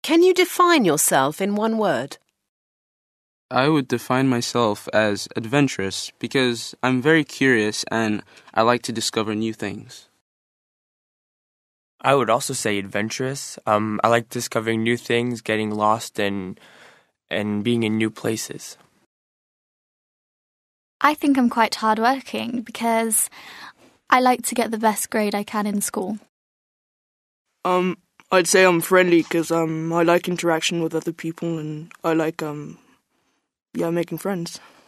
Can you define yourself in one word? I would define myself as adventurous because I'm very curious and I like to discover new things. I would also say adventurous. I like discovering new things, getting lost, and being in new places. I think I'm quite hardworking because I like to get the best grade I can in school. I'd say I'm friendly because I like interaction with other people and I like making friends.